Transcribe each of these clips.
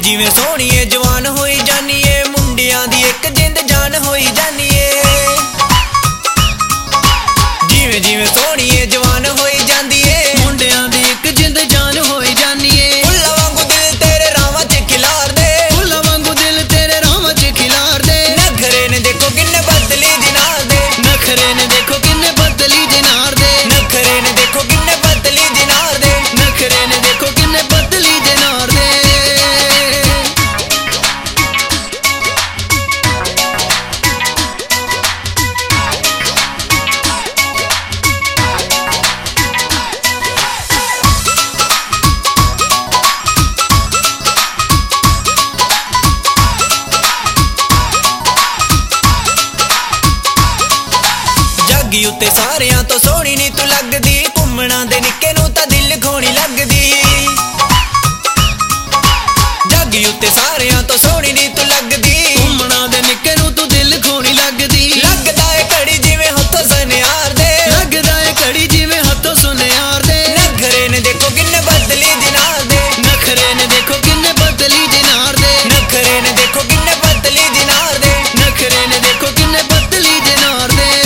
जिवें सोहणीए जवान होई जानीए, मुंडियां दी एक जिंद जान होई जानीए। जिवें जिवें सोहणीए जवान होई जांदी ए, मुंडियां दी एक जिंद जान होई जानीए। फुल्लां वांगू दिल तेरे रावां च खिलार दे, फुल्लां वांगू दिल तेरे रावां च खिलार दे। नखरे ने देखो किन्ने बदली दिनार दे, नखरे ने देखो किन्ने बदली दिनार दे। नखरे ने देखो किन्ने बदली दिनार दे, नखरे ने देखो किन्ने बदली दिनार दे। जागी उत्ते सारियां तो सोहनी नी तू लगदी, घुम्मणा दे निक्के नूं तां दिल खोणी लगदी। जागी उत्ते सारियां तो सोहनी नी तू लगदी, घुम्मणा दे निक्के नूं तू दिल खोणी लगदी। लगदा ए घड़ी जिवें हत्थों सनियार दे, लगदा ए घड़ी जिवें हत्थों सुनियार दे। नखरे ने देखो किन्ने बदली दिनार दे, नखरे ने देखो किन्ने बदली दिनार दे। नखरे ने देखो किन्ने बदली दिनार दे। नखरे ने देखो किन्ने बदली दिनार दे।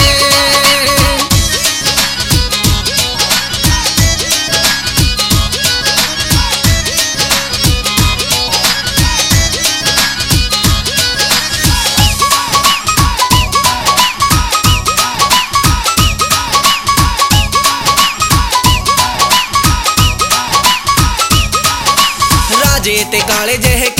राजे ते काले जहे